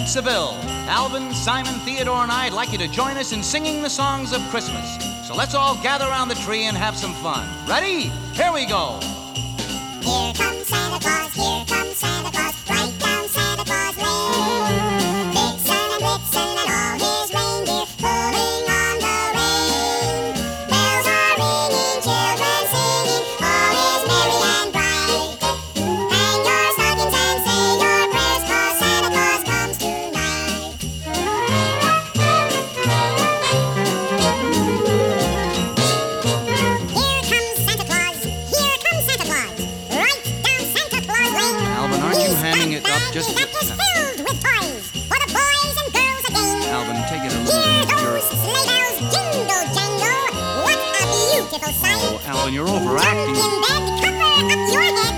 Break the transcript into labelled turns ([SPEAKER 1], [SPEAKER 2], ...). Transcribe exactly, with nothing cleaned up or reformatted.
[SPEAKER 1] Seville. Alvin, Simon, Theodore, and I'd like you to join us in singing the songs of Christmas. So let's all gather around the tree and have some fun. Ready? Here we go.
[SPEAKER 2] Here comes Santa Claus, here comes Santa Claus, right down Santa Claus Lane. Vixen and Blitzen and all his reindeer pulling on the rein. Bells are ringing, children singing, all is merry and bright. Hang your stockings and say your prayers, 'cause Santa Claus comes tonight. Here comes Santa Claus, here comes Santa Claus, right down Santa Claus Lane.
[SPEAKER 1] Alvin, aren't you
[SPEAKER 2] He's
[SPEAKER 1] handing
[SPEAKER 2] got
[SPEAKER 1] it up
[SPEAKER 2] bags
[SPEAKER 1] just
[SPEAKER 2] that is filled with toys for the boys and girls again.
[SPEAKER 1] Alvin, take it a
[SPEAKER 2] Hear
[SPEAKER 1] little.
[SPEAKER 2] those sleigh bells jingle jangle. What a beautiful sight.
[SPEAKER 1] Oh, Alvin, you're overacting.
[SPEAKER 2] Jump in bed, cover up your head.